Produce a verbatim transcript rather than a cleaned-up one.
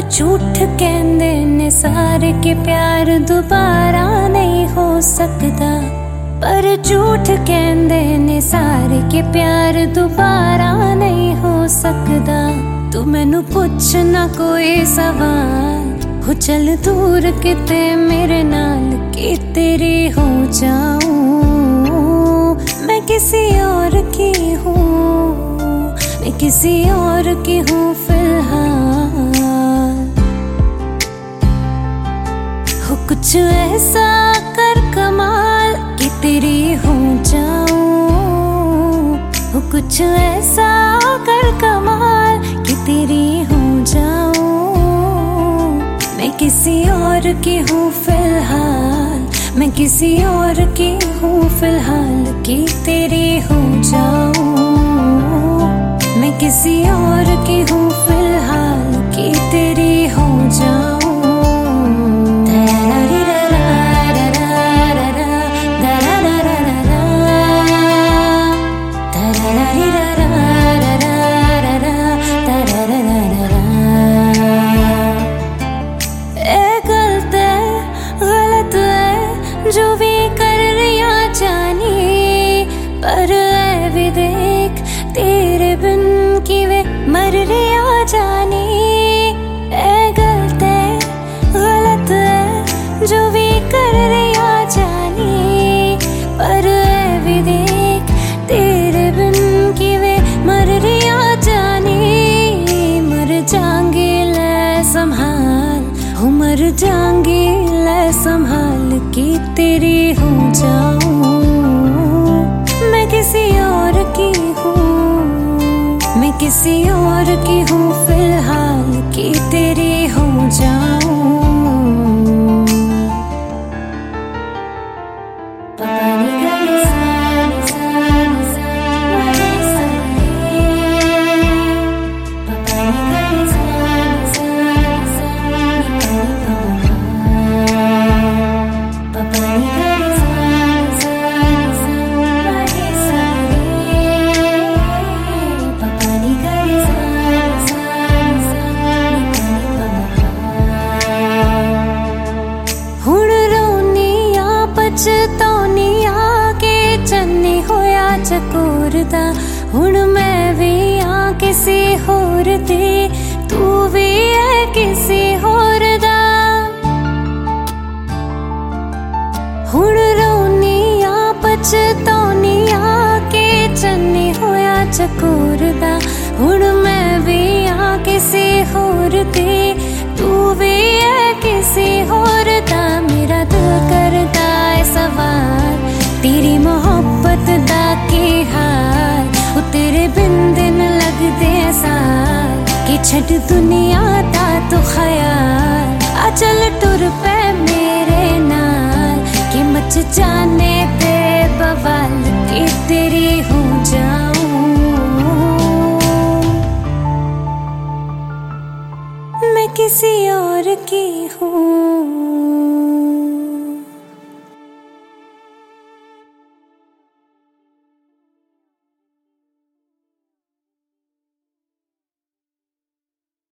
झूठ कहंदे ने सारे के प्यार दोबारा नहीं हो सकता। पर झूठ कहंदे ने सारे के प्यार दोबारा नहीं हो सकता। तू मैनू पुछ ना कोई सवाल, हो चल दूर किते मेरे नाल कि तेरी हो जाऊं। मैं किसी और की हूँ, मैं किसी और की हूँ फिलहाल। हो कुछ ऐसा कर कमाल कि तेरी हो जाऊं। हो कुछ ऐसा कर कमाल कि तेरी हो जाऊं। मैं किसी और की हूँ फिलहाल, मैं किसी और की हूँ फिलहाल कि तेरी हो जाऊं। मैं किसी और की हूँ फिलहाल कि तेरी हो जाऊं। जो भी कर रिया जानी, पर ऐ भी देख तेरे बिन की वे मर रिया जानी। ऐ गलत है गलत है जो भी कर रिया जानी, पर ऐ भी देख तेरे बिन की वे मर रिया जानी। मर जाऊंगी ले संभाल, हो मर जाऊंगी ले संभाल कि तेरी हो जाऊं। मैं किसी और की हूँ, मैं किसी और की हूँ फिलहाल कि तेरी हो जाऊं। चकोरदा हुण मैं भी आ किसी होर दे, तू भी है किसी होर दा। हुण रोनी आ पछतौनी आ के चन्नी होया चकोरदा। हुण मैं भी आ किसी होर दे, तू भी है किसी होर दा। मेरा दिल करदा है सवाल तेरी मोहब्बत दा की हाल। वो तेरे बिन दिन लगदे साल कि छड़ दुनिया दा तू ख्याल। आ चल टुर पे मेरे नाल कि मच जाने दे बवाल कि तेरी हो जाऊं। मैं किसी और की हूँ।